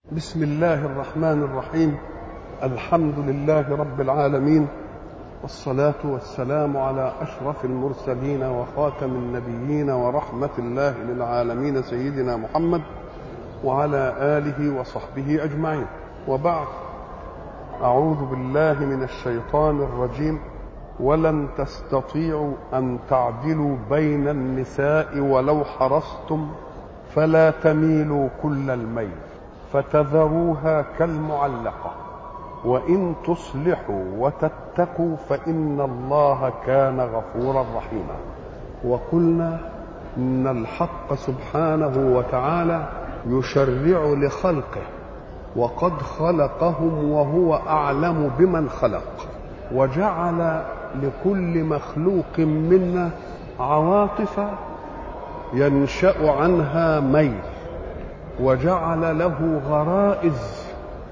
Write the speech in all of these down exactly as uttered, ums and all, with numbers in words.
بسم الله الرحمن الرحيم. الحمد لله رب العالمين، والصلاة والسلام على أشرف المرسلين وخاتم النبيين ورحمة الله للعالمين سيدنا محمد وعلى آله وصحبه أجمعين، وبعد. أعوذ بالله من الشيطان الرجيم. ولن تستطيعوا أن تعدلوا بين النساء ولو حرصتم فلا تميلوا كل الميل فتذروها كالمعلقة وإن تصلحوا وتتقوا فإن الله كان غفورا رحيما. وقلنا إن الحق سبحانه وتعالى يشرع لخلقه، وقد خلقهم وهو أعلم بمن خلق، وجعل لكل مخلوق منا عواطف ينشأ عنها ميل، وجعل له غرائز،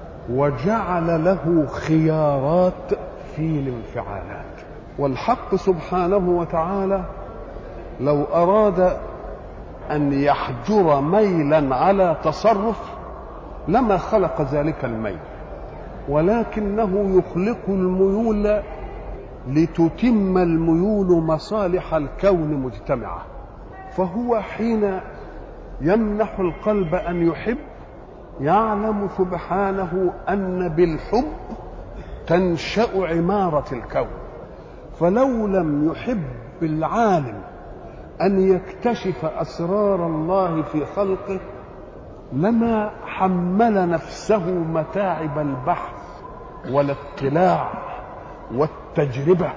وجعل له خيارات في الانفعالات. والحق سبحانه وتعالى لو أراد أن يحجر ميلا على تصرف لما خلق ذلك الميل، ولكنه يخلق الميول لتتم الميول مصالح الكون مجتمعة. فهو حين يمنح القلب أن يحب يعلم سبحانه أن بالحب تنشأ عمارة الكون. فلو لم يحب العالم أن يكتشف أسرار الله في خلقه لما حمل نفسه متاعب البحث والاطلاع والتجربة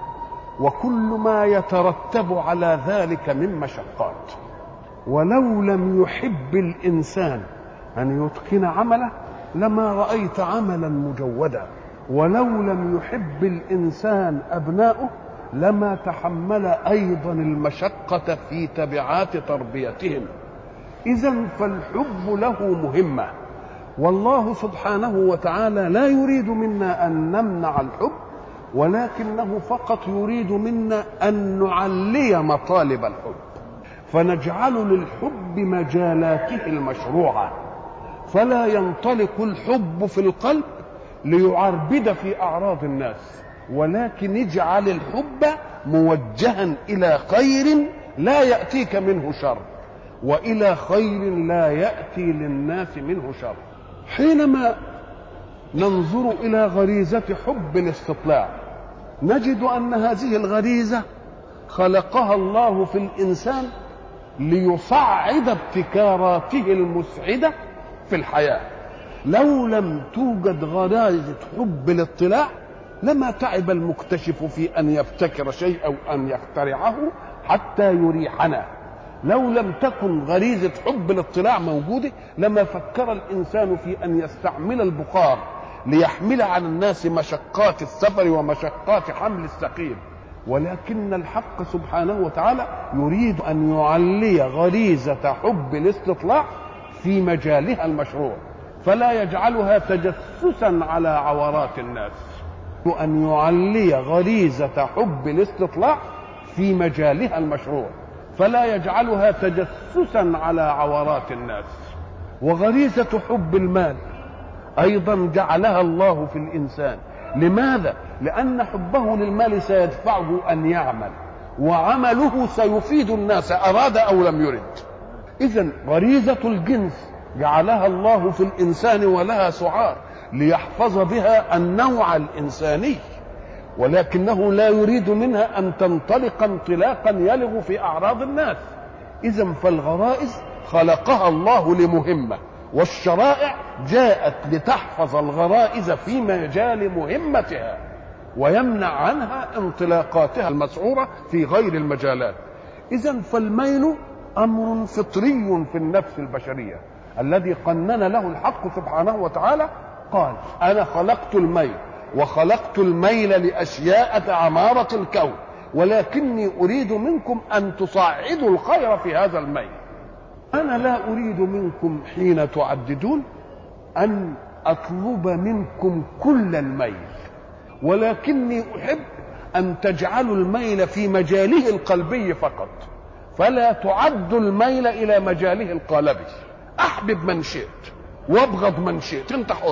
وكل ما يترتب على ذلك من مشقات. ولو لم يحب الإنسان أن يتقن عمله لما رأيت عملا مجودا. ولو لم يحب الإنسان أبناؤه لما تحمل أيضا المشقة في تبعات تربيتهم. إذن فالحب له مهمة، والله سبحانه وتعالى لا يريد منا أن نمنع الحب، ولكنه فقط يريد منا أن نعلي مطالب الحب، فنجعل للحب مجالاته المشروعة، فلا ينطلق الحب في القلب ليعربد في أعراض الناس، ولكن اجعل الحب موجها إلى خير لا يأتيك منه شر، وإلى خير لا يأتي للناس منه شر. حينما ننظر إلى غريزة حب الاستطلاع نجد أن هذه الغريزة خلقها الله في الإنسان ليصعد ابتكاراته المسعدة في الحياة. لو لم توجد غريزة حب الاطلاع لما تعب المكتشف في أن يبتكر شيء أو أن يخترعه حتى يريحنا. لو لم تكن غريزة حب الاطلاع موجودة لما فكر الإنسان في أن يستعمل البخار ليحمل على الناس مشقات السفر ومشقات حمل الثقيل. ولكن الحق سبحانه وتعالى يريد أن يعلي غريزة حب الاستطلاع في مجالها المشروع، فلا يجعلها تجسسا على عورات الناس، وأن يعلي غريزة حب الاستطلاع في مجالها المشروع فلا يجعلها تجسسا على عورات الناس. وغريزة حب المال أيضا جعلها الله في الإنسان. لماذا؟ لأن حبه للمال سيدفعه أن يعمل، وعمله سيفيد الناس أراد أو لم يرد. إذن غريزة الجنس جعلها الله في الإنسان ولها سعار ليحفظ بها النوع الإنساني، ولكنه لا يريد منها أن تنطلق انطلاقا يلغ في أعراض الناس. إذن فالغرائز خلقها الله لمهمة، والشرائع جاءت لتحفظ الغرائز في مجال مهمتها ويمنع عنها انطلاقاتها المسعورة في غير المجالات. إذن فالميل أمر فطري في النفس البشرية الذي قنن له الحق سبحانه وتعالى. قال: أنا خلقت الميل، وخلقت الميل لأشياء عمارة الكون، ولكني أريد منكم أن تصعدوا الخير في هذا الميل. أنا لا أريد منكم حين تعددون أن أطلب منكم كل الميل، ولكني أحب أن تجعلوا الميل في مجاله القلبي فقط، فلا تعدوا الميل إلى مجاله القالبي. أحبب من شئت وابغض من شئت، انت حر،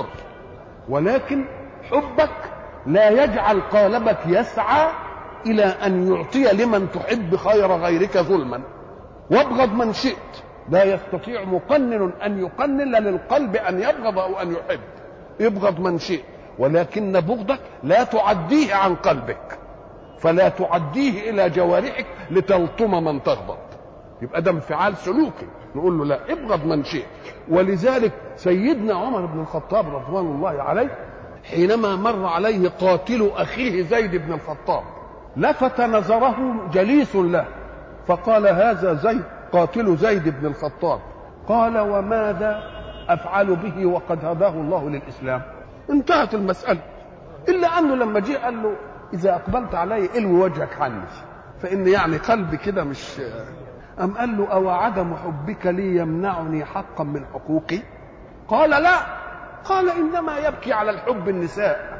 ولكن حبك لا يجعل قالبك يسعى الى ان يعطي لمن تحب خير غيرك ظلما. وابغض من شئت، لا يستطيع مقنن ان يقنن للقلب ان يبغض او ان يحب. ابغض من شئت، ولكن بغضك لا تعديه عن قلبك، فلا تعديه الى جوارحك لتلطم من تغضب، يبقى ده انفعال سلوكي. نقول له لا، ابغض من شئت. ولذلك سيدنا عمر بن الخطاب رضوان الله عليه حينما مر عليه قاتل اخيه زيد بن الخطاب لفت نظره جليس له فقال: هذا زيد قاتل زيد بن الخطاب. قال: وماذا افعل به وقد هداه الله للاسلام؟ انتهت المساله. الا انه لما جه قال له: اذا اقبلت علي الوي وجهك عني، فان يعني قلبي كده مش. ام قال له: او عدم حبك لي يمنعني حقا من حقوقي؟ قال: لا. قال: انما يبكي على الحب النساء.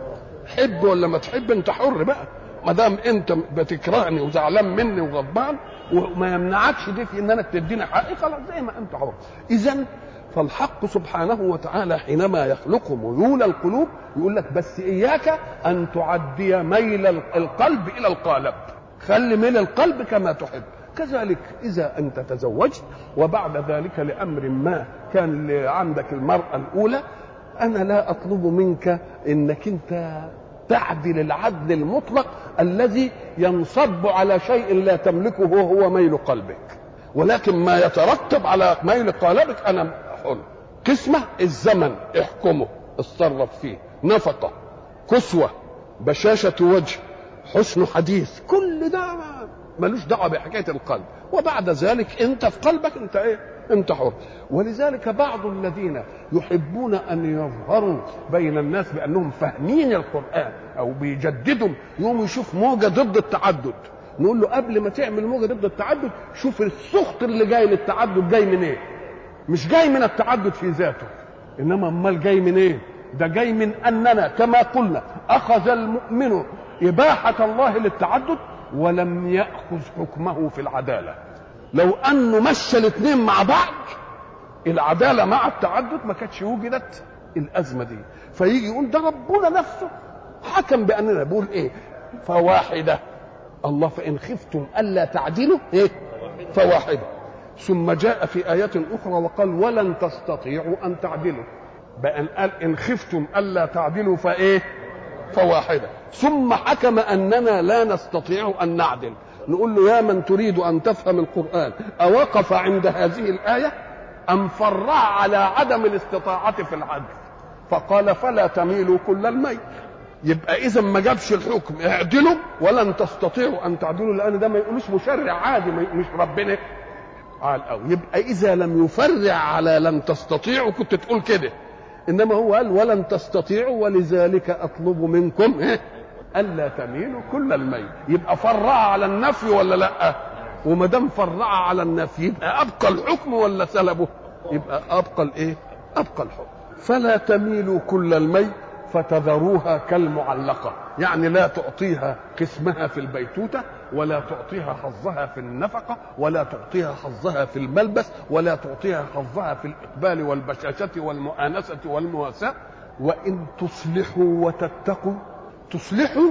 حب ولا ما تحب انت حر بقى، ما دام انت بتكرهني وزعلان مني وغضبان وما يمنعكش دي في انك تديني حقي، خلاص زي ما انت حر. اذا فالحق سبحانه وتعالى حينما يخلق ميول القلوب يقول لك: بس اياك ان تعدي ميل القلب الى القالب، خلي ميل القلب كما تحب. كذلك اذا انت تزوجت وبعد ذلك لامر ما كان عندك المراه الاولى، انا لا اطلب منك انك انت تعدل العدل المطلق الذي ينصب على شيء لا تملكه وهو ميل قلبك، ولكن ما يترتب على ميل قلبك انا حر. قسمه الزمن احكمه، اتصرف فيه، نفقه، كسوه، بشاشه وجه، حسن حديث، كل ده ملوش دعوه بحكايه القلب. وبعد ذلك انت في قلبك انت ايه؟ انت حر. ولذلك بعض الذين يحبون ان يظهروا بين الناس بانهم فاهمين القران او بيجددوا، يوم يشوف موجه ضد التعدد، نقول له: قبل ما تعمل موجه ضد التعدد شوف السخط اللي جاي للتعدد جاي من ايه؟ مش جاي من التعدد في ذاته، انما امال جاي من ايه؟ ده جاي من اننا كما قلنا اخذ المؤمن اباحه الله للتعدد ولم ياخذ حكمه في العداله. لو انه مشى الاثنين مع بعض، العداله مع التعدد، ما كانتش وجدت الازمه دي. فيجي يقول: ده ربنا نفسه حكم باننا، بيقول ايه؟ فواحده. الله: فان خفتم الا تعدلوا ايه؟ فواحده. ثم جاء في ايات اخرى وقال: ولن تستطيعوا ان تعدلوا. بأن قال: ان خفتم الا تعدلوا فايه؟ فواحده. ثم حكم اننا لا نستطيع ان نعدل. نقول له: يا من تريد ان تفهم القران، اوقف عند هذه الايه ام فرع على عدم الاستطاعه في العدل؟ فقال: فلا تميلوا كل الميل. يبقى اذا ما جابش الحكم اعدلوا ولن تستطيعوا ان تعدلوا، لان ده ما يقولوش مشرع عادي، مش ربنا قال. او يبقى اذا لم يفرع على لن تستطيعوا كنت تقول كده، انما هو قال: ولن تستطيعوا ولذلك اطلب منكم إيه؟ الا تميلوا كل الميل. يبقى فرع على النفي ولا لا؟ وما دام فرع على النفي يبقى ابقى الحكم ولا سلبه؟ يبقى ابقى الايه؟ ابقى الحكم. فلا تميلوا كل الميل فتذروها كالمعلقه، يعني لا تعطيها قسمها في البيتوته، ولا تعطيها حظها في النفقه، ولا تعطيها حظها في الملبس، ولا تعطيها حظها في الاقبال والبشاشه والمؤانسه والمواساه. وان تصلحوا وتتقوا، تصلحوا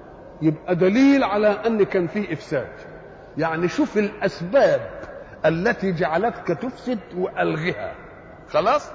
يبقى دليل على ان كان فيه افساد. يعني شوف الاسباب التي جعلتك تفسد والغها، خلاص،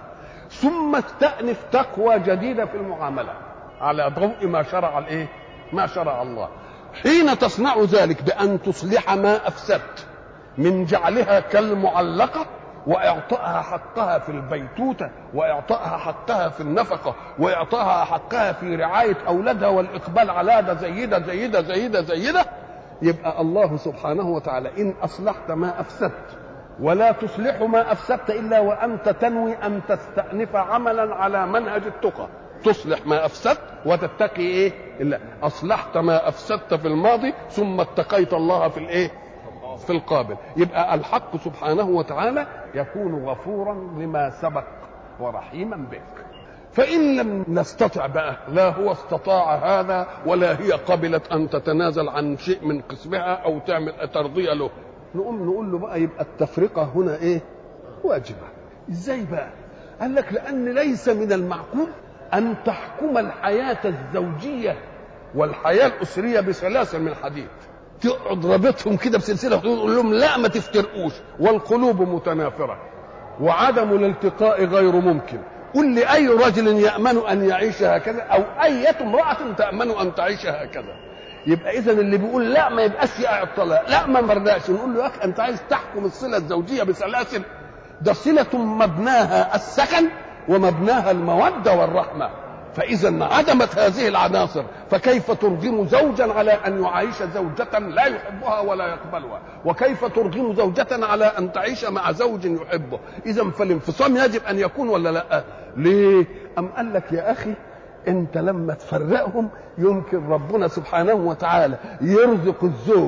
ثم استأنف تقوى جديدة في المعاملة على ضوء ما شرع الايه؟ ما شرع الله. حين تصنع ذلك بأن تصلح ما أفسدت من جعلها كالمعلقة وإعطائها حقها في البيتوتة، وإعطائها حقها في النفقة، وإعطائها حقها في رعاية أولادها والإقبال على ده زيدة زيدة زيدة زيدة، يبقى الله سبحانه وتعالى: إن أصلحت ما أفسدت، ولا تصلح ما أفسدت إلا وأنت تنوي أن تستأنف عملا على منهج التقى، تصلح ما أفسدت وتتقي إيه؟ إلا أصلحت ما أفسدت في الماضي ثم اتقيت الله في الإيه؟ في القابل. يبقى الحق سبحانه وتعالى يكون غفورا لما سبق ورحيما بك. فإن لم نستطع بقى، لا هو استطاع هذا ولا هي قبلت أن تتنازل عن شيء من قسمها أو تعمل ترضية له، نقوم نقول له بقى: يبقى التفرقة هنا إيه؟ واجبة. إزاي بقى؟ قال لك لأن ليس من المعقول أن تحكم الحياة الزوجية والحياة الأسرية بسلاسل من حديد، تقعد رابطهم كده بسلسلة وتقول لهم لا ما تفترقوش، والقلوب متنافرة وعدم الالتقاء غير ممكن. قل لأي رجل يأمن أن يعيش هكذا أو أية امرأة تأمن أن تعيش هكذا. يبقى إذن اللي بيقول لا ما يبقاش يقع الطلاق، لا ما مرناش، نقول له يا أخي أنت عايز تحكم الصلة الزوجية بسلاسل؟ ده صلة مبناها السكن ومبناها المودة والرحمة، فإذا عدمت هذه العناصر فكيف ترغم زوجا على أن يعيش زوجة لا يحبها ولا يقبلها، وكيف ترغم زوجة على أن تعيش مع زوج يحبه؟ إذا فالانفصام يجب أن يكون ولا لا؟ ليه؟ أم قال لك يا أخي أنت لما تفرقهم يمكن ربنا سبحانه وتعالى يرزق الزوج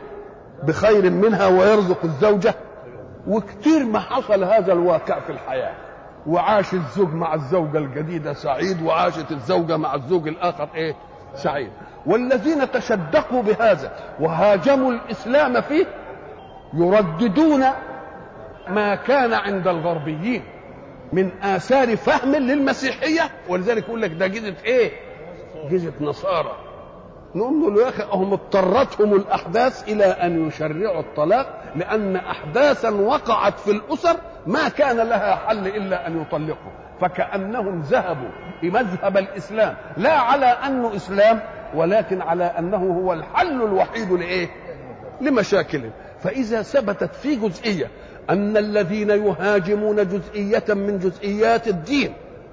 بخير منها ويرزق الزوجة، وكتير ما حصل هذا الواقع في الحياة، وعاش الزوج مع الزوجة الجديدة سعيد، وعاشت الزوجة مع الزوج الآخر إيه؟ سعيد. والذين تشدقوا بهذا وهاجموا الإسلام فيه يرددون ما كان عند الغربيين من آثار فهم للمسيحية، ولذلك يقول لك ده جزء إيه؟ جزء نصارى. نقول له يا أخي هم اضطرتهم الأحداث إلى أن يشرعوا الطلاق، لأن أحداثا وقعت في الأسر ما كان لها حل إلا أن يطلقوا، فكأنهم ذهبوا بمذهب الإسلام لا على أنه إسلام ولكن على أنه هو الحل الوحيد لإيه؟ لمشاكل. فإذا ثبتت في جزئية أن الذين يهاجمون جزئية من جزئيات الدين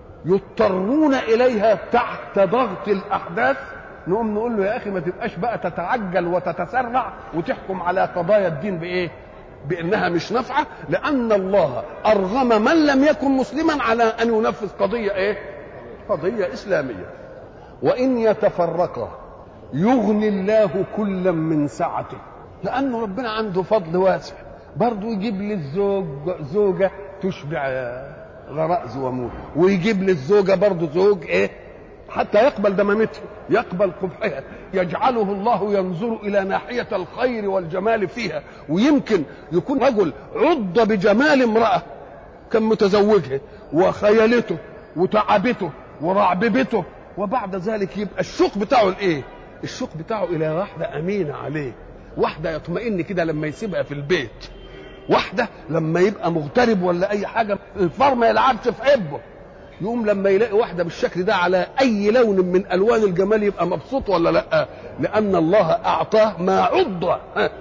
يضطرون إليها تحت ضغط الأحداث، نقوم نقول له يا أخي ما تبقاش بقى تتعجل وتتسرع وتحكم على قضايا الدين بإيه؟ بأنها مش نافعة، لأن الله أرغم من لم يكن مسلما على أن ينفذ قضية إيه؟ قضية إسلامية. وإن يتفرقا يغني الله كلا من سعته، لأنه ربنا عنده فضل واسع، برضه يجيب للزوج زوجة تشبع غرائز وموت، ويجيب للزوجة برضه زوج إيه؟ حتى يقبل دمامته، يقبل قبحها، يجعله الله ينظر إلى ناحية الخير والجمال فيها. ويمكن يكون رجل عض بجمال امرأة كان متزوجها وخيلته وتعبته ورعببته، وبعد ذلك يبقى الشوق بتاعه الايه؟ الشوق بتاعه الى واحدة امينة عليه، واحدة يطمئن كده لما يسيبها في البيت، واحدة لما يبقى مغترب ولا اي حاجة الفار ما يلعبش في عبه، يقوم لما يلاقي واحدة بالشكل ده على أي لون من ألوان الجمال يبقى مبسوط ولا لأ؟ لأن الله أعطاه ما عض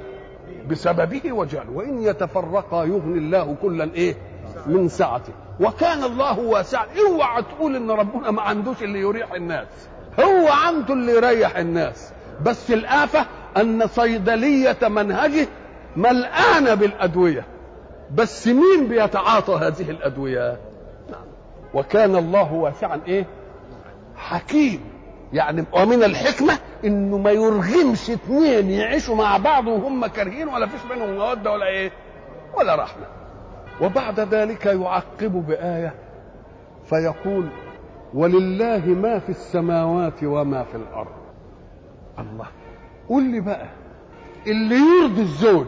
بسببه وجعله. وإن يتفرقا يغني الله كلا إيه؟ من سعته، وكان الله واسعا. اوعى تقول إن ربنا ما عندوش اللي يريح الناس، هو عنده اللي يريح الناس، بس الآفة أن صيدلية منهجه ملآنة بالأدوية، بس مين بيتعاطى هذه الأدوية؟ وكان الله واسعا ايه؟ حكيم. يعني ومن الحكمة انه ما يرغمش اثنين يعيشوا مع بعض وهم كارهين ولا فيش بينهم مودة ولا ايه؟ ولا رحمة. وبعد ذلك يعقب بآية فيقول ولله ما في السماوات وما في الأرض. الله، قل لي بقى اللي يرضي الزوج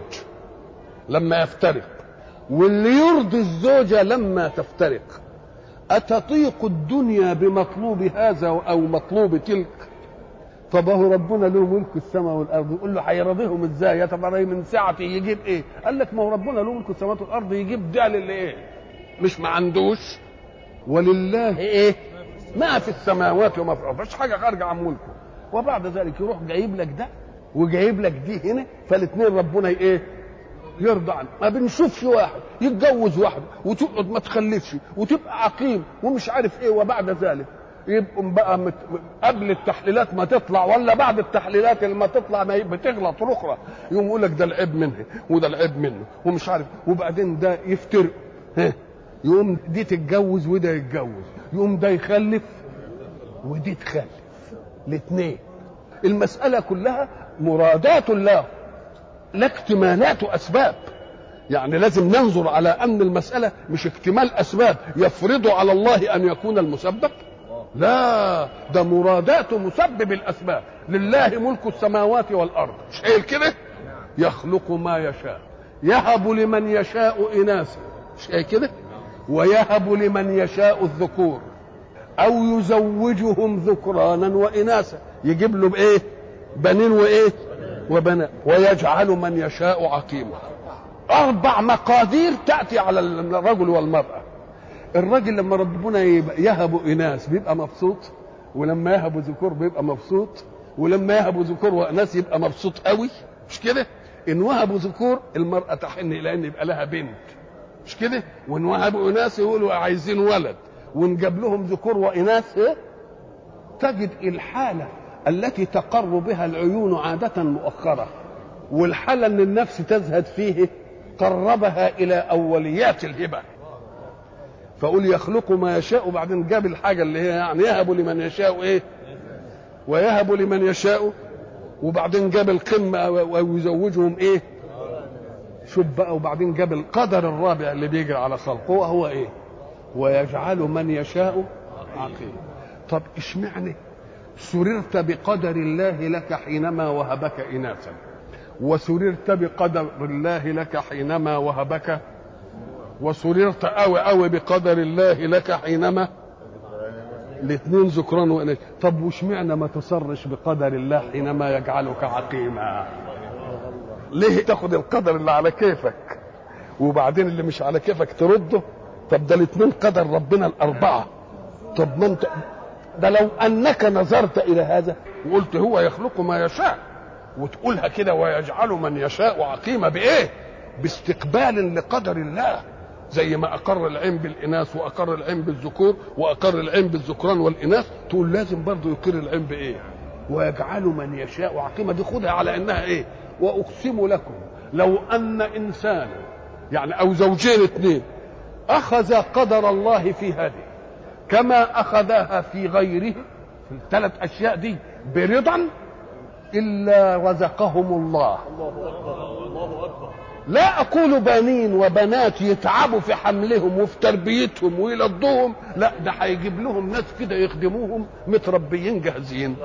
لما يفترق واللي يرضي الزوجة لما تفترق، أتطيق الدنيا بمطلوب هذا أو مطلوب تلك؟ طب هو ربنا له ملك السماء والأرض، يقول له هيرضيهم ازاي؟ يتبرى من سعته يجيب ايه؟ قال لك ما هو ربنا له ملك السماوات والأرض، يجيب ده للي ايه؟ مش ما عندوش. ولله ايه؟ ما في السماوات وما في الأرض، مفيش حاجة خارجة عن ملكه. وبعد ذلك يروح جايب لك ده وجايب لك دي هنا، فالاثنين ربنا ايه؟ يرضى عنه. ما بنشوفش واحد يتجوز واحد وتقعد ما تخلفش وتبقى عقيم ومش عارف ايه، وبعد ذلك يبقوا بقى مت... قبل التحليلات ما تطلع ولا بعد التحليلات اللي ما تطلع ما بتغلط اخرى، يقوم يقول لك ده العيب منه وده العيب منه ومش عارف، وبعدين ده يفترق، ها يقوم دي تتجوز وده يتجوز، يقوم ده يخلف ودي تخلف، الاثنين. المسألة كلها مرادات الله لا اكتمالات أسباب. يعني لازم ننظر على أن المسألة مش اكتمال أسباب يفرض على الله أن يكون المسبب، لا، ده مرادات مسبب الأسباب. لله ملك السماوات والأرض، مش قايل كده؟ يخلق ما يشاء، يهب لمن يشاء إناثا، مش قايل كده؟ ويهب لمن يشاء الذكور أو يزوجهم ذكرانا وإناثا، يجيب له بإيه؟ بنين وإيه؟ وبنات. ويجعل من يشاء عقيما. أربع مقادير تأتي على الرجل والمرأة. الرجل لما ربنا يهب إناث بيبقى مبسوط، ولما يهب ذكور بيبقى مبسوط، ولما يهب ذكور وإناث يبقى مبسوط قوي، مش كده؟ إن وهبوا ذكور المرأة تحن إلى أن يبقى لها بنت، مش كده؟ وإن وهبوا إناث يقولوا عايزين ولد، ونجاب لهم ذكور وإناث إيه؟ تجد الحالة التي تقر بها العيون عادة مؤخرة، والحالة اللي النفس تزهد فيه قربها إلى أوليات الهبة. فقول يخلق ما يشاء، وبعدين جاب الحاجة اللي هي يعني يهب لمن يشاء إيه؟ ويهب لمن يشاء، وبعدين جاب القمة ويزوجهم إيه؟ شوف بقى، وبعدين جاب القدر الرابع اللي بيجري على خلقه وهو إيه؟ ويجعل من يشاء عقيما. طب اشمعنى سررت بقدر الله لك حينما وهبك إناثا، وسررت بقدر الله لك حينما وهبك، وسررت أوي أوي بقدر الله لك حينما الاثنين ذكران وإناث؟ طب واشمعنى ما تصرش بقدر الله حينما يجعلك عقيما؟ ليه تاخد القدر اللي على كيفك وبعدين اللي مش على كيفك ترده؟ طب ده الاثنين قدر ربنا الأربعة. طب ما انت ده لو أنك نظرت إلى هذا وقلت هو يخلق ما يشاء، وتقولها كده ويجعل من يشاء عقيمة بإيه؟ باستقبال لقدر الله، زي ما أقر العين بالإناث وأقر العين بالذكور وأقر العين بالذكران والإناث، تقول لازم برضه يقر العين بإيه؟ ويجعل من يشاء عقيمة. دي خدها على إنها إيه؟ وأقسم لكم لو أن إنسان يعني أو زوجين اثنين أخذ قدر الله في هذه كما أخذها في غيره في الثلاث أشياء دي برضا إلا رزقهم الله. لا أقول بنين وبنات يتعبوا في حملهم وفي تربيتهم ويلضوهم، لا، ده هيجيب لهم ناس كده يخدموهم متربيين جاهزين.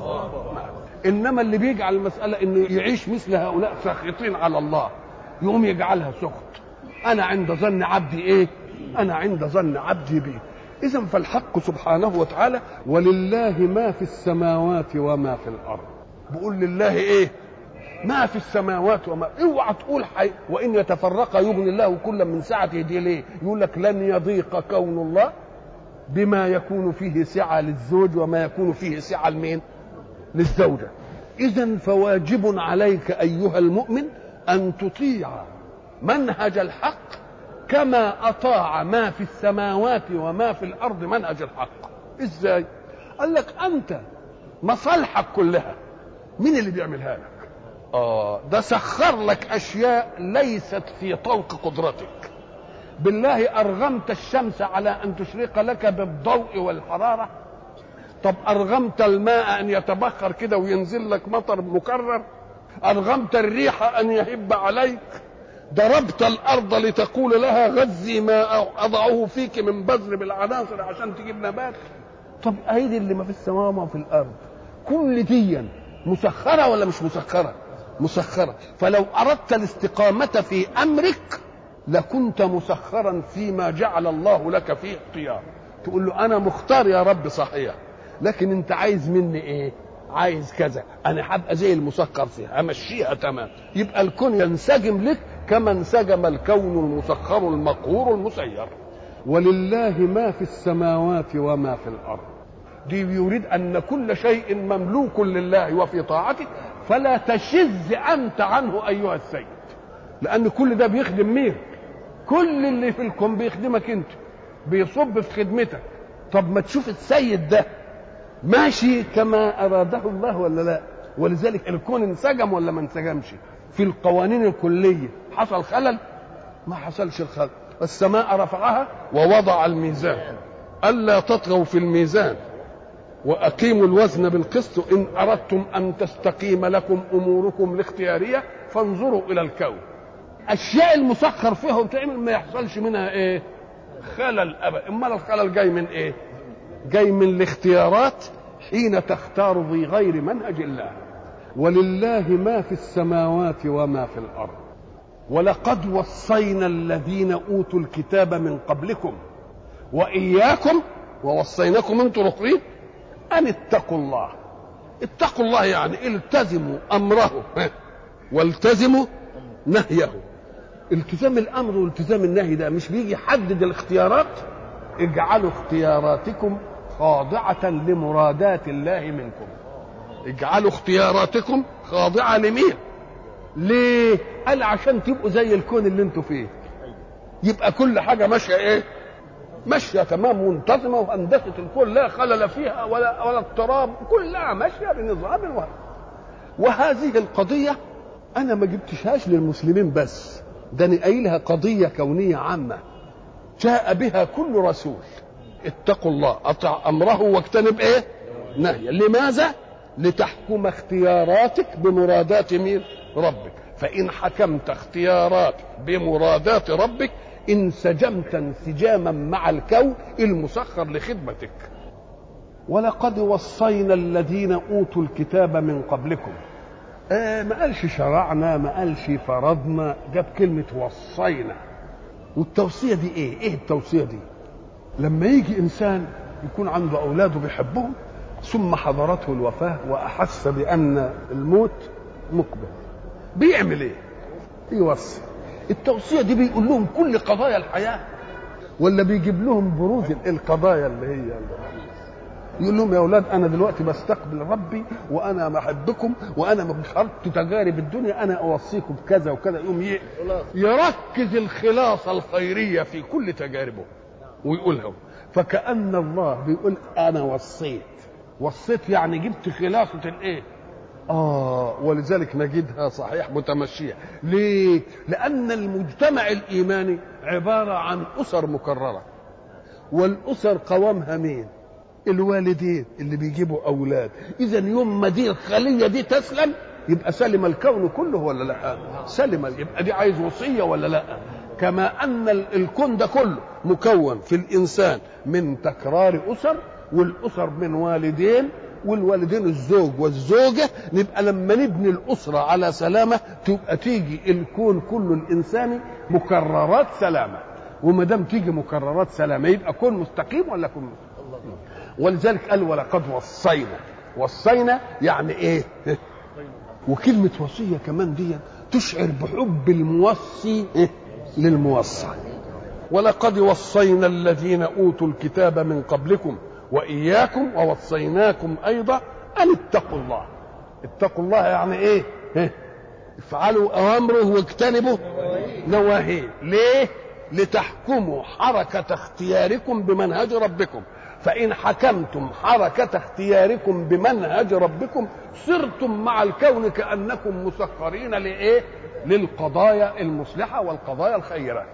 إنما اللي بيجعل المسألة إنه يعيش مثل هؤلاء ساخطين على الله، يقوم يجعلها سخط. أنا عند ظن عبدي إيه؟ أنا عند ظن عبدي بي. إذن فالحق سبحانه وتعالى ولله ما في السماوات وما في الأرض. بقول لله إيه؟ ما في السماوات وما، اوعى تقول حي وإن يتفرق يغني الله كلا من سعته. دي ليه؟ يقول لك لن يضيق كون الله بما يكون فيه سعة للزوج وما يكون فيه سعة لمين؟ للزوجة. إذن فواجب عليك أيها المؤمن أن تطيع منهج الحق كما أطاع ما في السماوات وما في الأرض منهج الحق. إزاي؟ قال لك أنت مصالحك كلها مين اللي بيعملها لك؟ آه ده سخر لك أشياء ليست في طوق قدرتك. بالله أرغمت الشمس على أن تشرق لك بالضوء والحرارة؟ طب أرغمت الماء أن يتبخر كده وينزل لك مطر مكرر؟ أرغمت الريح أن يهب عليك؟ ضربت الأرض لتقول لها غذي ما أضعه فيك من بذر بالعناصر عشان تجيب نبات؟ طب أيدي اللي ما في السماء وما في الأرض كل دي مسخرة ولا مش مسخرة؟ مسخرة. فلو أردت الاستقامة في أمرك لكنت مسخرا فيما جعل الله لك فيه اختيار. تقول له أنا مختار يا رب صحيح، لكن أنت عايز مني إيه؟ عايز كذا، أنا هبقى زي المسخر فيها، أمشيها تمام. يبقى الكون ينسجم لك كما انسجم الكون المسخر المقهور المسير. ولله ما في السماوات وما في الأرض. دي يريد أن كل شيء مملوك لله وفي طاعته، فلا تشذ أنت عنه أيها السيد، لأن كل ده بيخدم مين؟ كل اللي في الكون بيخدمك أنت، بيصب في خدمتك. طب ما تشوف السيد ده ماشي كما أراده الله ولا لا؟ ولذلك الكون انسجم ولا ما انسجمش؟ في القوانين الكلية حصل خلل؟ ما حصلش الخلل. السماء رفعها ووضع الميزان ألا تطغوا في الميزان وأقيموا الوزن بالقسط إن أردتم أن تستقيم لكم أموركم الاختيارية فانظروا إلى الكون. أشياء المسخر فيها وتعمل ما يحصلش منها إيه؟ خلل أبدا. أمال الخلل جاي من إيه؟ جاي من الاختيارات حين تختار بغير منهج الله. ولله ما في السماوات وما في الأرض. ولقد وصينا الذين اوتوا الكتاب من قبلكم واياكم، ووصيناكم انتم الاخرين ان اتقوا الله. اتقوا الله يعني التزموا امره والتزموا نهيه. التزام الامر والتزام النهي ده مش بيجي يحدد الاختيارات. اجعلوا اختياراتكم خاضعة لمرادات الله منكم. اجعلوا اختياراتكم خاضعة لمين؟ ليه؟ قال عشان تبقوا زي الكون اللي انتوا فيه، يبقى كل حاجة ماشية ايه؟ ماشية تمام منتظمة، وهندسة الكون لا خلل فيها ولا ولا اضطراب، كلها ماشية بنظام واحد. وهذه القضية أنا ما جبتشهاش للمسلمين بس، ده أنا قايلها قضية كونية عامة جاء بها كل رسول. اتقوا الله، أطع أمره واجتنب إيه؟ نهيه. لماذا؟ لتحكم اختياراتك بمرادات مين؟ ربك. فإن حكمت اختيارات بمرادات ربك انسجمت انسجاما مع الكون المسخر لخدمتك. ولقد وصينا الذين أوتوا الكتاب من قبلكم. آه ما قالش شرعنا، ما قالش فرضنا، جاب كلمة وصينا. والتوصية دي ايه؟ ايه التوصية دي؟ لما يجي انسان يكون عنده اولاده بيحبهم ثم حضرته الوفاة واحس بان الموت مقبل، بيعمل ايه؟ يوصي. التوصية دي بيقول لهم كل قضايا الحياة ولا بيجيب لهم بروز القضايا اللي هي يقول لهم يا اولاد انا دلوقتي بستقبل ربي وانا بحبكم وانا مش خرجت تجارب الدنيا، انا اوصيكم بكذا وكذا. يقوم يركز الخلاصه الخيريه في كل تجاربه ويقولها. فكأن الله بيقول انا وصيت. وصيت يعني جبت خلاصه الايه؟ اه. ولذلك نجدها صحيح متمشيه. ليه؟ لان المجتمع الايماني عباره عن اسر مكرره، والاسر قوامها مين؟ الوالدين اللي بيجيبوا اولاد. اذا يوم ما دي الخليه دي تسلم يبقى سلم الكون كله ولا لا؟ سلم. يبقى دي عايز وصيه ولا لا؟ كما ان الكون ده كله مكون في الانسان من تكرار اسر، والاسر من والدين، والوالدين الزوج والزوجه. نبقى لما نبني الاسره على سلامه تبقى تيجي الكون كله الانساني مكررات سلامه. وما دام تيجي مكررات سلامه يبقى كون مستقيم ولا كون مستقيم؟ ولذلك قال ولقد وصينا. وصينا يعني ايه؟ وكلمة وصية كمان دي تشعر بحب الموصي للموصى. ولقد وصينا الذين أوتوا الكتاب من قبلكم وإياكم ووصيناكم أيضا أن اتقوا الله. اتقوا الله يعني ايه؟ افعلوا أوامره واجتنبوا نواهيه. ليه؟ لتحكموا حركة اختياركم بمنهج ربكم. فإن حكمتم حركة اختياركم بمنهج ربكم صرتم مع الكون كأنكم مسخرين لإيه؟ للقضايا المصلحة والقضايا الخيرة.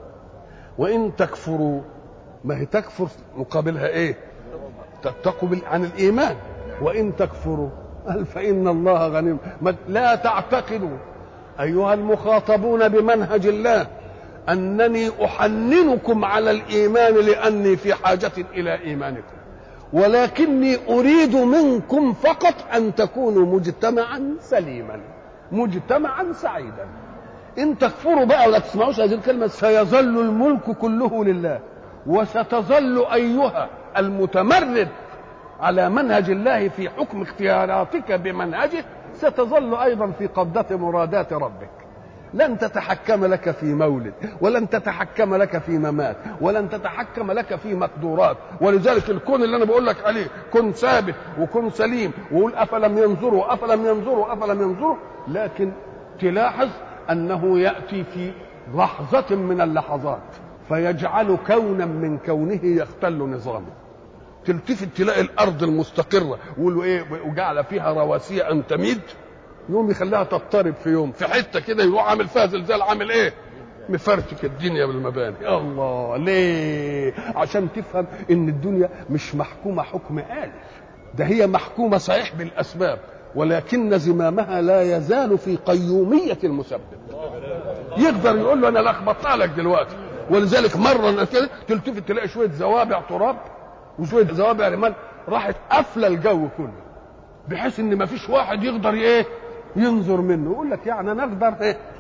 وإن تكفروا، ما هي تكفر مقابلها إيه؟ تتقوا عن الإيمان. وإن تكفروا فإن الله غني. لا تعتقدوا أيها المخاطبون بمنهج الله أنني أحننكم على الإيمان لأني في حاجة إلى إيمانكم، ولكني أريد منكم فقط أن تكونوا مجتمعا سليما، مجتمعا سعيدا. إن تكفروا بقى ولا تسمعوش هذه الكلمة سيظل الملك كله لله، وستظل أيها المتمرد على منهج الله في حكم اختياراتك بمنهجه ستظل أيضا في قبضة مرادات ربك. لن تتحكم لك في مولد، ولن تتحكم لك في ممات، ولن تتحكم لك في مقدورات. ولذلك الكون اللي انا بقول لك عليه كن ثابت وكن سليم، وقول افلم ينظروا افلم ينظروا افلم ينظروا. لكن تلاحظ انه ياتي في لحظه من اللحظات فيجعل كونا من كونه يختل نظامه. تلتفت تلاقي الارض المستقره ويقولوا ايه وجعل فيها رواسي ان تميد، يوم يخليها تضطرب في يوم في حته كده يروح عامل فيها زلزال، عامل ايه؟ مفرتك الدنيا بالمباني. الله. ليه؟ عشان تفهم ان الدنيا مش محكومه حكم آلي، ده هي محكومه صحيح بالاسباب، ولكن زمامها لا يزال في قيوميه المسبب. يقدر يقول له انا لخبطت لك دلوقتي. ولذلك مره كده تلتفت تلاقي شويه زوابع تراب وشويه زوابع رمال راحت قافله الجو كله، بحيث ان ما فيش واحد يقدر ايه؟ ينظر منه. يقول لك يعني انا اقدر ايه؟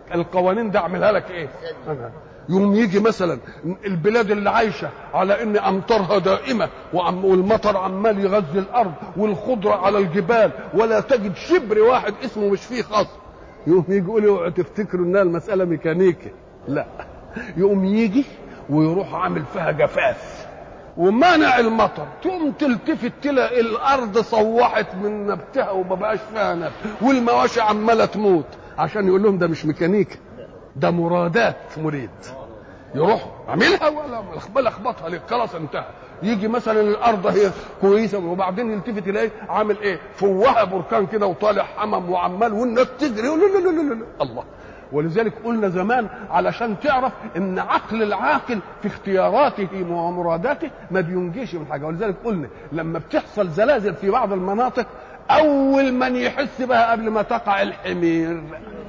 القوانين دي اعملها لك ايه أنا. يوم يجي مثلا البلاد اللي عايشه على ان امطارها دائمه والمطر عمال يغذي الارض والخضره على الجبال ولا تجد شبر واحد اسمه مش فيه خصم، يوم يجي يقول اوعوا تفتكروا انها المساله ميكانيكي، لا، يقوم يجي ويروح عامل فيها جفاف ومنع المطر، تقوم تلتفت تلاقي الارض صوحت من نبتها وما بقاش فيها نبت والمواشي عماله تموت، عشان يقول لهم ده مش ميكانيكا، ده مرادات مريد، يروح عاملها ولا لخبطها لك خلاص انتهى. يجي مثلا الارض هي كويسه وبعدين يلتفت يلاقي عامل ايه فوهه بركان كده وطالع حمم وعمال والناس تجري الله. ولذلك قلنا زمان علشان تعرف ان عقل العاقل في اختياراته ومراداته ما بينجيش من حاجه، ولذلك قلنا لما بتحصل زلازل في بعض المناطق اول من يحس بها قبل ما تقع الحمير،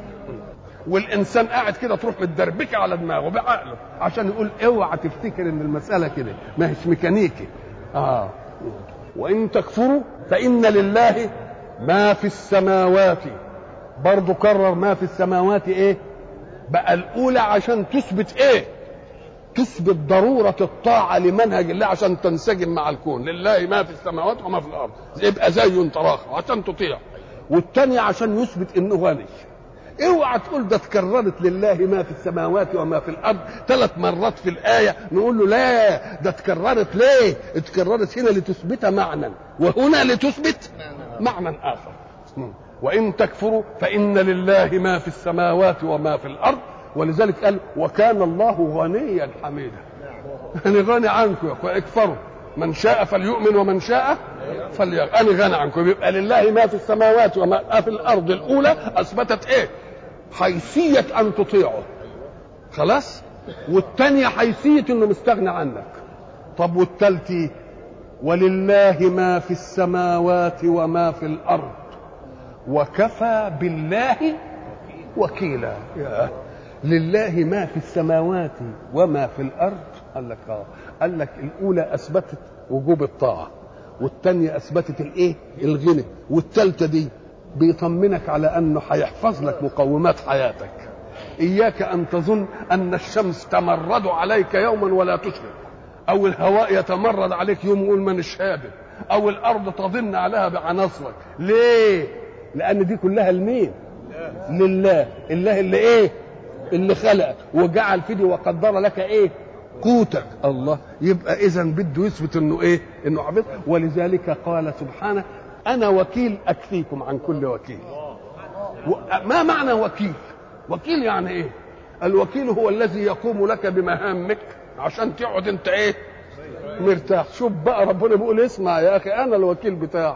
والانسان قاعد كده تروح متدربكه على دماغه بعقله عشان يقول اوعى تفتكر ان المساله كده ما هيش ميكانيكي. اه وان تكفروا فان لله ما في السماوات، برضه كرر ما في السماوات ايه بقى الاولى عشان تثبت ايه تثبت ضروره الطاعه لمنهج الله عشان تنسجم مع الكون، لله ما في السماوات وما في الارض يبقى زي تراخى عشان تطيع، والثانيه عشان يثبت انه غني. اوعى تقول ده اتكررت لله ما في السماوات وما في الارض ثلاث مرات في الايه، نقول له لا ده اتكررت ليه؟ اتكررت هنا لتثبت معنى وهنا لتثبت معنى اخر. وان تكفروا فان لله ما في السماوات وما في الارض، ولذلك قال وكان الله غنيا حميدا. انا غني عنكم يا اخويا اكفروا، من شاء فليؤمن ومن شاء فليكفر، انا غني عنكم. يبقى لله ما في السماوات وما في الارض الاولى اثبتت ايه حيثيه ان تطيعه خلاص، والثانيه حيثيه انه مستغني عنك. طب والثالثه ولله ما في السماوات وما في الارض وكفى بالله وكيلا. يا لله ما في السماوات وما في الارض، قال لك اه قال لك الاولى اثبتت وجوب الطاعه، والثانيه اثبتت الايه الغنى، والثالثه دي بيطمنك على انه هيحفظ لك مقومات حياتك. اياك ان تظن ان الشمس تمرد عليك يوما ولا تشرق، او الهواء يتمرد عليك يوم يقول من الشابه، او الارض تضن عليها بعناصرك. ليه؟ لان دي كلها لمين؟ لله. الله اللي ايه اللي خلقك وجعل فيدي وقدر لك ايه قوتك. الله. يبقى اذا بده يثبت انه ايه انه عبد. ولذلك قال سبحانه انا وكيل اكفيكم عن كل وكيل. ما معنى وكيل؟ وكيل يعني ايه؟ الوكيل هو الذي يقوم لك بمهامك عشان تقعد انت ايه مرتاح. شوف بقى ربنا بيقول اسمع يا اخي انا الوكيل بتاعك،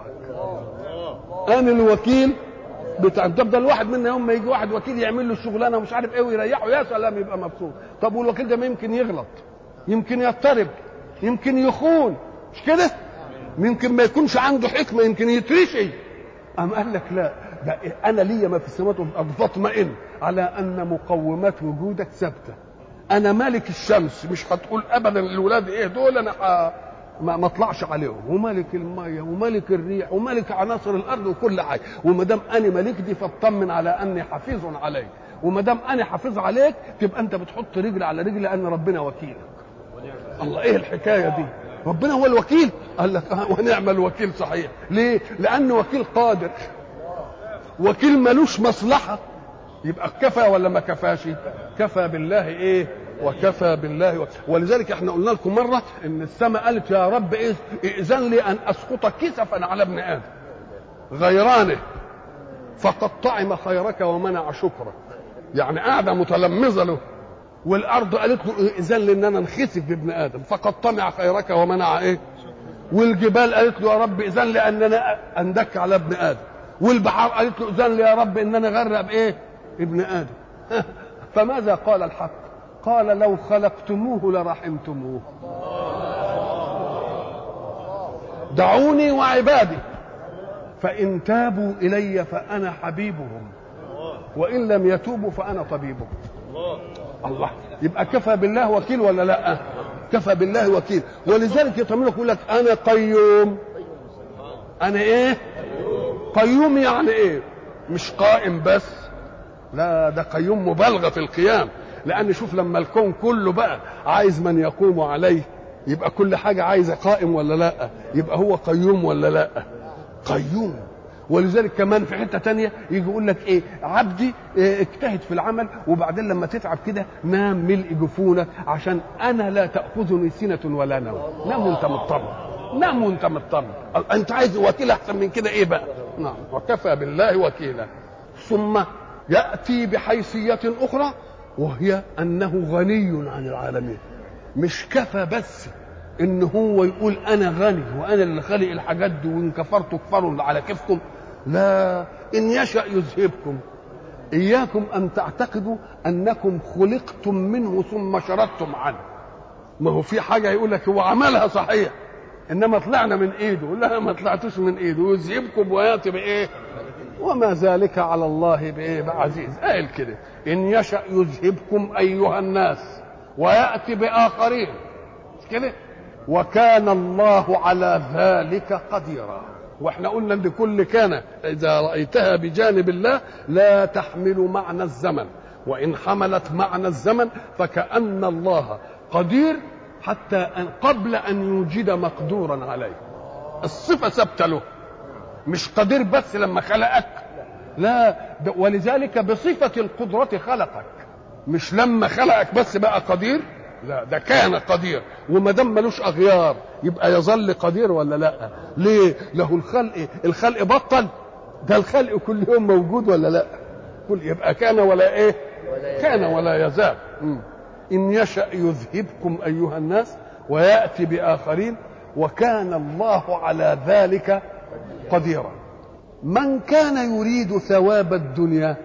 انا الوكيل بتاع. طب ده الواحد منا يوم ما يجي واحد وكيل يعمل له الشغلانه ومش عارف ايه ويريحه يا سلام يبقى مبسوط. طب والوكيل ده ما يمكن يغلط، يمكن يضطرب، يمكن يخون، مش كده؟ يمكن ما يكونش عنده حكمه، يمكن يترشي. أم قال لك لا ده انا ليا ما في السماوات والارض فاطمئن على ان مقومات وجودك ثابته. انا مالك الشمس، مش هتقول ابدا الاولاد ايه دول انا ح... ما ما اطلعش عليهم، ومالك الميه ومالك الريح ومالك عناصر الارض وكل حاجه. وما دام انا مالك دي فاطمن على اني حفيظ عليك، وما دام انا حافظ عليك تبقى انت بتحط رجل على رجل لان ربنا وكيلك. الله ايه الحكايه دي؟ ربنا هو الوكيل. قال لك اه ونعم الوكيل صحيح. ليه؟ لانه وكيل قادر، وكيل ملوش مصلحه. يبقى كفى ولا ما كفاش؟ كفى بالله ايه وكفى بالله و... ولذلك احنا قلنا لكم مره ان السماء قالت يا رب إيه ائذن لي ان اسقط كسفا على ابن ادم غيرانه فقد طعم خيرك ومنع شكرك، يعني قاعده متلمذه له. والارض قالت له ائذن لي ان انا انخسف بابن ادم فقد طمع خيرك ومنع ايه. والجبال قالت له يا رب ائذن لي ان انا اندك على ابن ادم. والبحار قالت له ائذن لي يا رب ان انا اغرق بايه ابن ادم. فماذا قال الحق؟ قال لو خلقتموه لرحمتموه. دعوني وعبادي فإن تابوا إلي فأنا حبيبهم وإن لم يتوبوا فأنا طبيبهم. الله. يبقى كفى بالله وكيل ولا لا؟ كفى بالله وكيل. ولذلك يطمنك يقول لك أنا قيوم. أنا إيه؟ قيوم يعني إيه؟ مش قائم بس، لا، ده قيوم مبالغه في القيام، لان شوف لما الكون كله بقى عايز من يقوم عليه، يبقى كل حاجه عايزه قائم ولا لا؟ يبقى هو قيوم ولا لا؟ قيوم. ولذلك كمان في حته تانية يجي يقول لك ايه، عبدي إيه اجتهد في العمل، وبعدين لما تتعب كده نام ملء جفونك، عشان انا لا تاخذني سنه ولا نوم. نام وانت مضطر، نام وانت مضطر. انت عايز وكيل احسن من كده ايه بقى؟ نعم، وكفى بالله وكيلا. ثم ياتي بحيثيه اخرى، وهي انه غني عن العالمين. مش كفى بس ان هو يقول انا غني وانا اللي خالق الحاجات دي، وان كفرتوا كفروا على كيفكم، لا، ان يشأ يذهبكم. اياكم ان تعتقدوا انكم خلقتم منه ثم شردتم عنه. ما هو في حاجه يقول لك هو عملها صحيح، انما طلعنا من ايده. لا، ما طلعتوش من ايده، يذهبكم وياتي بايه؟ وما ذلك على الله بايه؟ بعزيز. قال كده ان يشأ يذهبكم ايها الناس وياتي باخرين، مش كده؟ وكان الله على ذلك قديرا. واحنا قلنا ان كل كان اذا رايتها بجانب الله لا تحمل معنى الزمن، وان حملت معنى الزمن فكأن الله قدير حتى أن قبل ان يوجد مقدورا عليه. الصفه ثابته له، مش قدير بس لما خلقك، لا، ولذلك بصفه القدره خلقك، مش لما خلقك بس بقى قدير، لا، ده كان قدير. وما دام ملوش اغيار يبقى يظل قدير ولا لا؟ ليه؟ له الخلق، الخلق بطل؟ ده الخلق كل يوم موجود ولا لا؟ كل يبقى كان ولا ايه؟ كان ولا يزال. ان يشأ يذهبكم ايها الناس وياتي باخرين وكان الله على ذلك قديرا. من كان يريد ثواب الدنيا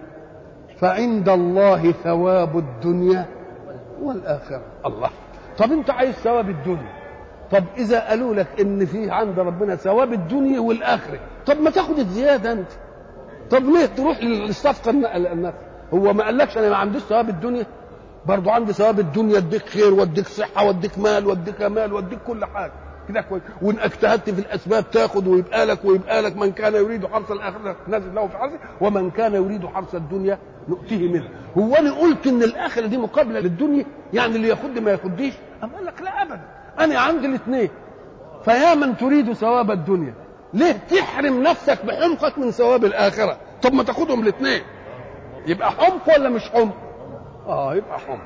فعند الله ثواب الدنيا والآخرة. الله، طب انت عايز ثواب الدنيا، طب اذا قالوا لك ان في عند ربنا ثواب الدنيا والآخرة، طب ما تاخد الزيادة انت. طب ليه تروح للصفقة النفس؟ هو ما قالكش انا ما عنديش ثواب الدنيا؟ برضو عندي ثواب الدنيا، اديك خير واديك صحة واديك مال واديك مال واديك كل حاجة كده كويس، وان اجتهدت في الاسباب تاخد ويبقى لك ويبقى لك. من كان يريد حرث الاخره نزل له في حرثه ومن كان يريد حرث الدنيا نؤتيه منها. هو انا قلت ان الاخره دي مقابله للدنيا، يعني اللي ياخد ما ياخديش؟ اما قال لك لا ابدا، انا عندي الاثنين. فيا من تريد ثواب الدنيا، ليه تحرم نفسك بحمقك من ثواب الاخره؟ طب ما تاخدهم الاثنين. يبقى حمق ولا مش حمق؟ اه، يبقى حمق.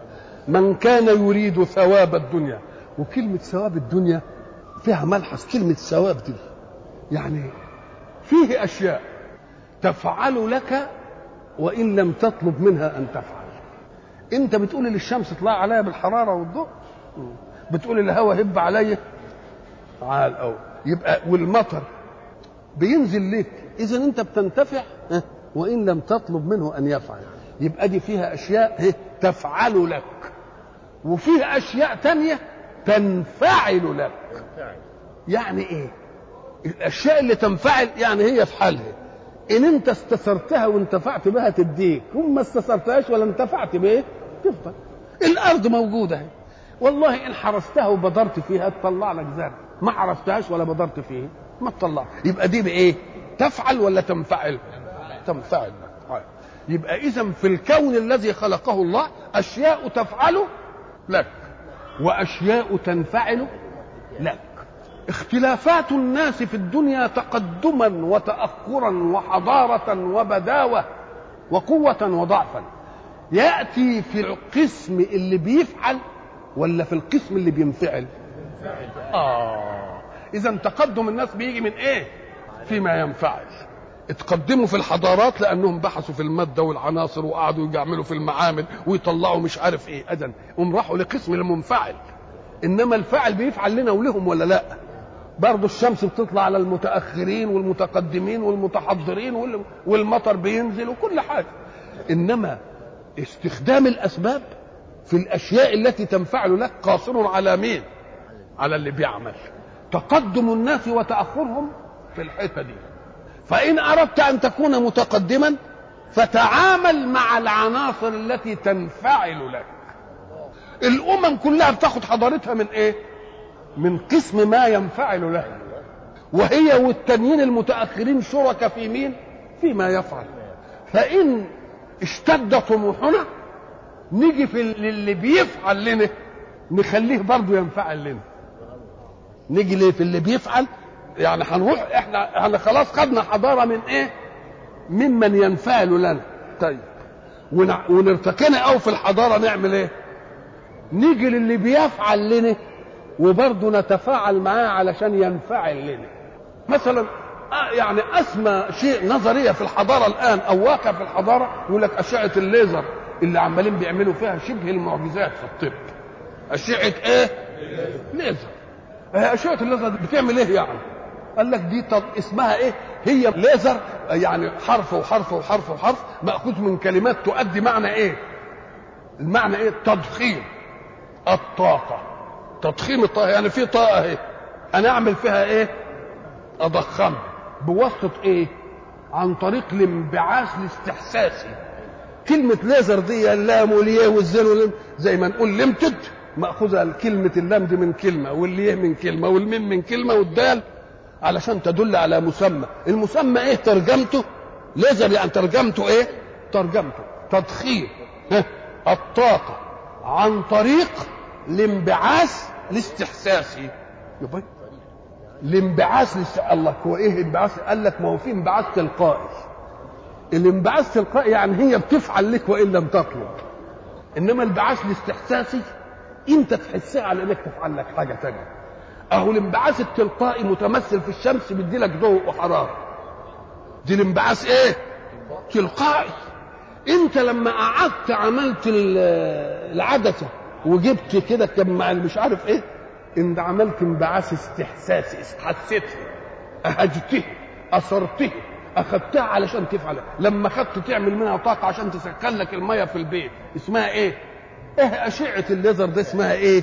من كان يريد ثواب الدنيا، وكلمة ثواب الدنيا فيها ملحظ. كلمة ثواب دي يعني فيه أشياء تفعل لك وإن لم تطلب منها أن تفعل. أنت بتقول للشمس اطلع عليا بالحرارة والضوء، بتقول للهواء هب عليا عال أو يبقى، والمطر بينزل لك، إذا أنت بتنتفع وإن لم تطلب منه أن يفعل. يبقى دي فيها أشياء تفعل لك، وفيها أشياء تانية تنفعل لك. يعني ايه الاشياء اللي تنفعل؟ يعني هي في حالها، ان انت استثرتها وانتفعت بها تديك، هم ما استثرتهاش ولا انتفعت بايه تفضل. الارض موجوده اهي، والله ان حرستها وبدرت فيها تطلع لك زرع، ما حرستهاش ولا بدرت فيها ما تطلع. يبقى دي بايه؟ تفعل ولا تنفعل؟ تنفعل. يبقى اذا في الكون الذي خلقه الله اشياء تفعل لك واشياء تنفعل لك. اختلافات الناس في الدنيا تقدما وتأخرا وحضارة وبداوة وقوة وضعفا، يأتي في القسم اللي بيفعل ولا في القسم اللي بينفعل؟ آه، إذا تقدم الناس بيجي من إيه؟ فيما ينفعل. اتقدموا في الحضارات لأنهم بحثوا في المادة والعناصر وقعدوا يعملوا في المعامل ويطلعوا مش عارف إيه، إذن هم راحوا لقسم المنفعل. إنما الفاعل بيفعل لنا ولهم ولا لأ؟ برضو الشمس بتطلع على المتأخرين والمتقدمين والمتحضرين، والمطر بينزل وكل حاجة. إنما استخدام الأسباب في الأشياء التي تنفعل لك قاصر على مين؟ على اللي بيعمل. تقدم الناس وتأخرهم في الحتة دي. فإن أردت أن تكون متقدما فتعامل مع العناصر التي تنفعل لك. الأمم كلها بتاخد حضارتها من إيه؟ من قسم ما ينفعل لها، وهي والتانيين المتأخرين شركاء في مين؟ فيما يفعل. فإن اشتد طموحنا نيجي في اللي بيفعل لنا نخليه برضه ينفعل لنا. نيجي ليه في اللي بيفعل؟ يعني هنروح احنا احنا خلاص خدنا حضاره من ايه؟ ممن ينفعل لنا. طيب ونرتقينا قوي في الحضاره نعمل ايه؟ نيجي للي بيفعل لنا وبرضه نتفاعل معاه علشان ينفعل لنا. مثلا يعني اسمى شيء نظريه في الحضاره الان او واقع في الحضاره يقول لك اشعه الليزر اللي عمالين بيعملوا فيها شبه المعجزات في الطب. اشعه ايه؟ ليزر. اشعه الليزر بتعمل ايه يعني؟ قال لك دي طب اسمها ايه؟ هي ليزر يعني حرف وحرف وحرف وحرف ماخوذ من كلمات تؤدي معنى ايه؟ المعنى ايه؟ تضخيم الطاقه. تضخيم الطاقه يعني في طاقه اهي انا اعمل فيها ايه؟ اضخمها بواسطه ايه؟ عن طريق الانبعاث الاستحساسي. كلمه ليزر دي اللام والياء والزين واللم زي ما نقول ليمتد ماخوذه كلمه اللام دي من كلمه والياء من كلمه والميم من كلمه والدال علشان تدل على مسمى. المسمى ايه ترجمته؟ ليزر يعني ترجمته ايه؟ ترجمته تضخيم الطاقه عن طريق الانبعاث الاستحساسي. يبقى الانبعاث لست... الله هو ايه انبعاث؟ قال لك ما هو في انبعاث تلقائي. الانبعاث تلقائي يعني هي بتفعل لك وان لم تطلب. انما الانبعاث الاستحساسي انت تحسها على انك تفعل لك حاجه ثانيه. اهو الانبعاث التلقائي متمثل في الشمس بيدي لك ضوء وحراره. دي الانبعاث ايه؟ تلقائي. انت لما قعدت عملت العدسه وجبت كده كم مع مش عارف ايه انت عملت انبعاث استحساسي. حسيته اهجته اثرته اخذتها علشان تفعل. لما اخذت تعمل منها طاقه عشان تسخن لك الميه في البيت اسمها ايه؟ ايه اشعه الليزر دي اسمها ايه؟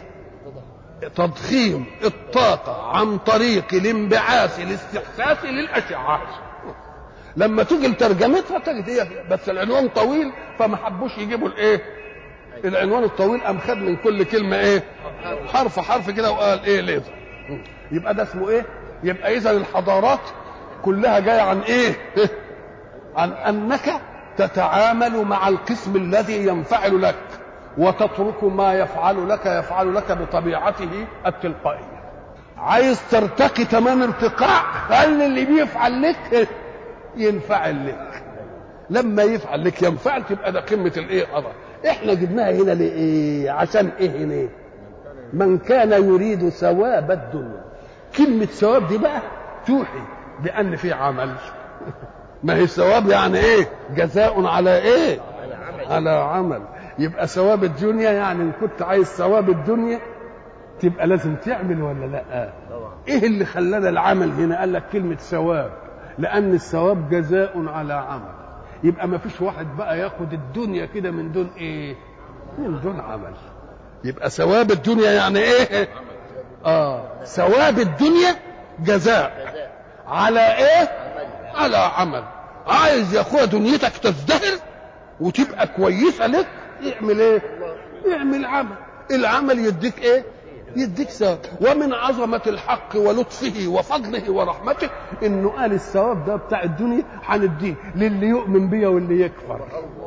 تضخيم الطاقه عن طريق الانبعاث الاستحساسي للاشعه. لما تيجي لترجمتها تجد هي بس العنوان طويل فما حبوش يجيبوا الايه؟ العنوان الطويل قام خد من كل كلمه ايه؟ حرف حرف كده وقال ايه ليزر. يبقى ده اسمه ايه؟ يبقى اذا الحضارات كلها جايه عن ايه؟ عن انك تتعامل مع القسم الذي ينفعل لك وتترك ما يفعل لك يفعل لك بطبيعته التلقائيه. عايز ترتقي تمام ارتقاء خلي اللي بيفعل لك ينفعل لك. لما يفعل لك ينفعل تبقى ده قمه الايه؟ قدر. احنا جبناها هنا ليه؟ عشان ايه هنا؟ من كان يريد ثواب الدنيا. كلمه ثواب دي بقى توحي بان في عمل. ما هي الثواب يعني ايه؟ جزاء على ايه؟ على عمل. يبقى ثواب الدنيا يعني ان كنت عايز ثواب الدنيا تبقى لازم تعمل ولا لا؟ ايه اللي خلانا العمل هنا؟ قال لك كلمه ثواب لان الثواب جزاء على عمل. يبقى ما فيش واحد بقى ياخد الدنيا كده من دون ايه؟ من دون عمل. يبقى ثواب الدنيا يعني ايه؟ اه ثواب الدنيا جزاء على ايه؟ على عمل. عايز يا اخويا دنيتك تزدهر وتبقى كويسه لك اعمل ايه؟ اعمل عمل. العمل يديك ايه؟ يديك ثواب. ومن عظمه الحق ولطفه وفضله ورحمته انه قال الثواب ده بتاع الدنيا هنديه للي يؤمن بيا واللي يكفر.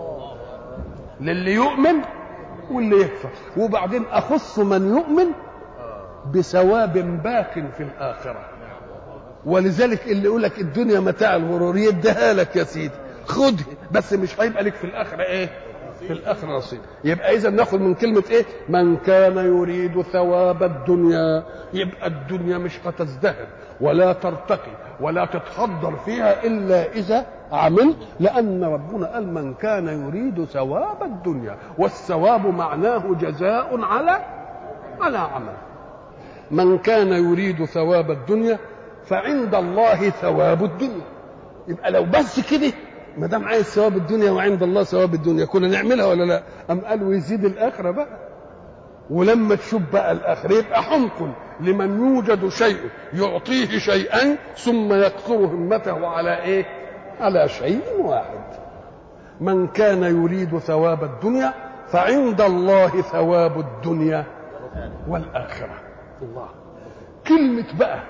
للي يؤمن واللي يكفر. وبعدين اخص من يؤمن بثواب باق في الاخره. ولذلك اللي يقول لك الدنيا متاع الغرور يديها لك يا سيدي خدها بس مش هيبقى لك في الاخره ايه؟ في الاخره نصيب. يبقى اذا ناخذ من كلمه ايه؟ من كان يريد ثواب الدنيا. يبقى الدنيا مش هتزدهر ولا ترتقي ولا تتخضر فيها الا اذا عملت. لان ربنا قال من كان يريد ثواب الدنيا والثواب معناه جزاء على على عمل. من كان يريد ثواب الدنيا فعند الله ثواب الدنيا. يبقى لو بس كده ما دام عايز ثواب الدنيا وعند الله ثواب الدنيا كنا نعملها ولا لا؟ ام قال ويزيد الاخره بقى. ولما تشوف بقى الاخره يبقى حمق لمن يوجد شيء يعطيه شيئا ثم يكثر همته على ايه؟ على شيء واحد. من كان يريد ثواب الدنيا فعند الله ثواب الدنيا والاخره. الله. كلمه بقى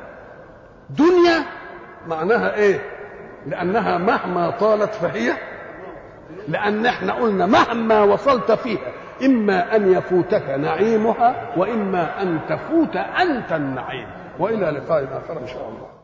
دنيا معناها ايه؟ لانها مهما طالت فهي لأن احنا قلنا مهما وصلت فيها إما أن يفوتك نعيمها وإما أن تفوت أنت النعيم. وإلى لقاء آخر إن شاء الله.